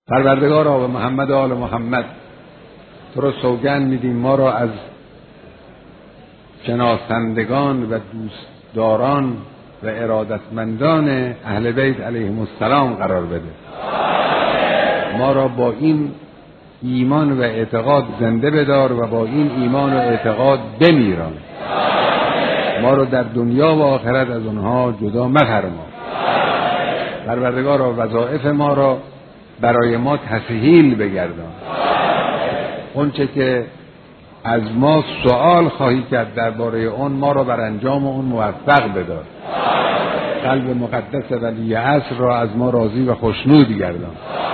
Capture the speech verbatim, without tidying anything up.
پروردگارا و محمد و آل محمد، تو را سوگند میدیم ما را از شناسندگان و دوستداران و ارادتمندان اهل بیت علیهم السلام قرار بده. ما را با این ایمان و اعتقاد زنده بدار و با این ایمان و اعتقاد بمیران. ما را در دنیا و آخرت از اونها جدا مفرما. پروردگارا وظایف ما را برای ما تسهیل بگردان. اونچه که از ما سوال خواهی کرد درباره اون، ما را بر انجام اون موفق بدار. قلب مقدس ولی عصر را از ما راضی و خوشنود گردان.